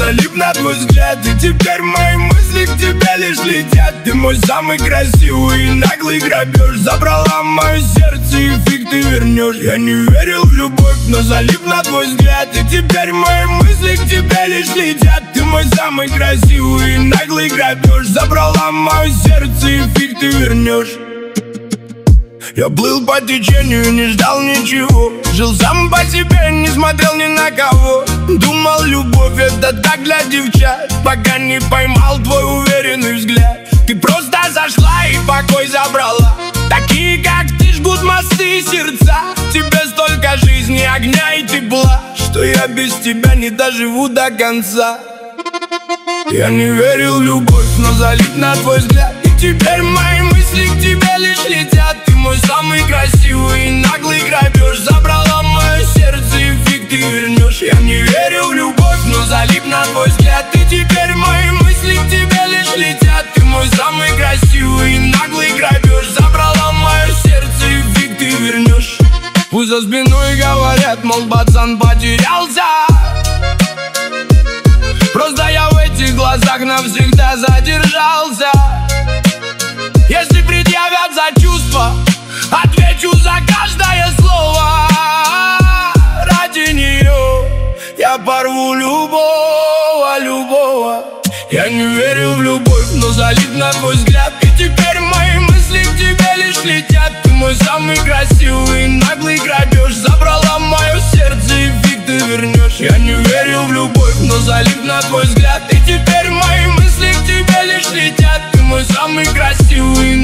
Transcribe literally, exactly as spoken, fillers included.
залип на твой взгляд. И теперь мои мысли к тебе лишь летят. Ты мой самый красивый и наглый грабеж. Забрала мое сердце и фиг ты вернешь. Я не верил в любовь, но залип на твой взгляд. И теперь мои мысли к тебе лишь летят. Ты мой самый красивый и наглый грабеж. Забрала мое сердце и фиг ты вернешь. Я плыл по течению, не ждал ничего. Жил сам по себе, не смотрел ни на кого. Думал, любовь это так для девчат, пока не поймал твой уверенный взгляд. Ты просто зашла и покой забрала. Такие, как ты, жгут мосты и сердца. Тебе столько жизни, огня и тепла, что я без тебя не доживу до конца. Я не верил в любовь, но залип на твой взгляд. И теперь мои мысли к тебе лишь летят. Ты мой самый красивый и наглый грабеж. Забрала мое сердце и фиг ты вернешь. Я не верил в любовь, но залип на твой взгляд. И теперь мои мысли к тебе лишь летят. Ты мой самый красивый и наглый грабеж. Забрала мое сердце и фиг ты вернешь. Пусть за спиной говорят, мол, пацан потерялся. Просто я в этих глазах навсегда задержался. Если предъявят за чувства, отвечу за каждое слово. Ради нее я порву любого, любого. Я не верил в любовь, но залип на твой взгляд. И теперь мои мысли к тебе лишь летят. Ты мой самый красивый и наглый грабеж. Забрала мое сердце и фиг ты вернешь. Я не верил в любовь, но залип на твой взгляд. И теперь мои мысли к тебе лишь летят. Ты мой самый красивый